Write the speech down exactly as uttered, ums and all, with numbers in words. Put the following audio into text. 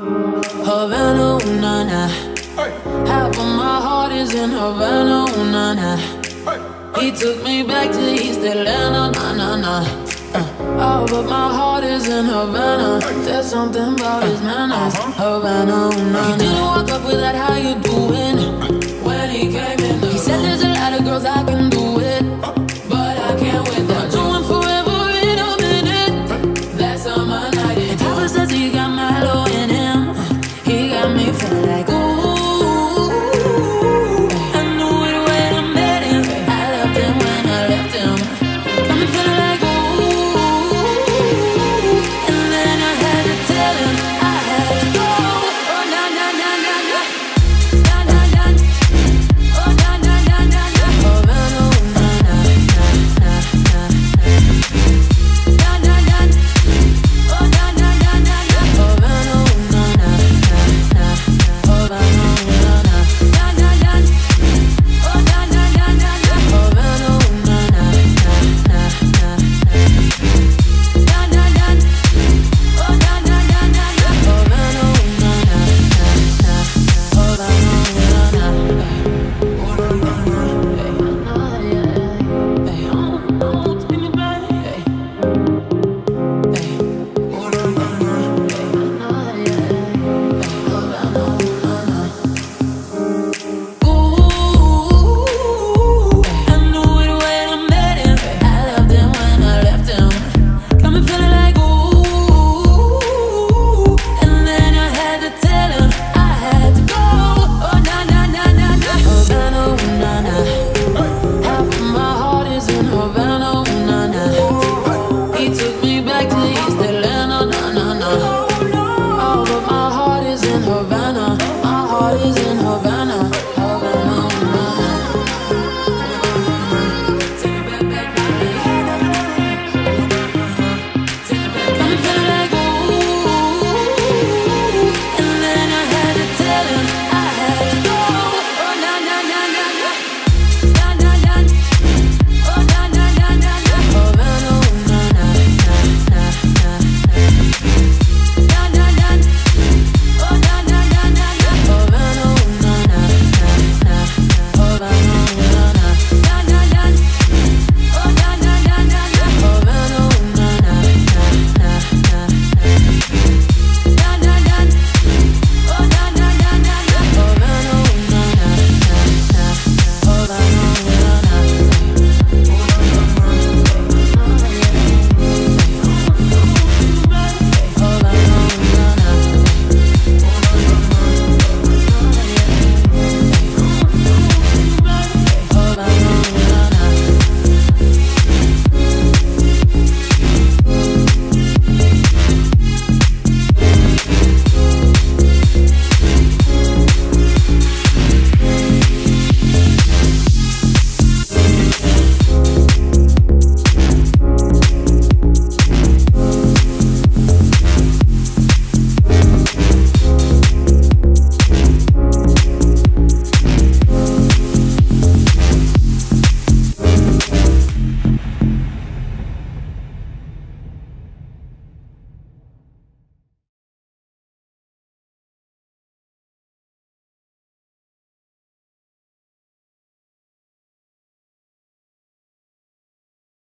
Havana, ooh, na na. Half of my heart is in Havana, ooh, na na. He took me back to East Atlanta, na na na. Uh, oh, but my heart is in Havana. There's something about his manners. Havana, ooh, na na. He didn't walk up with that, how you doing? When he came in, he said there's a lot of girls I can do.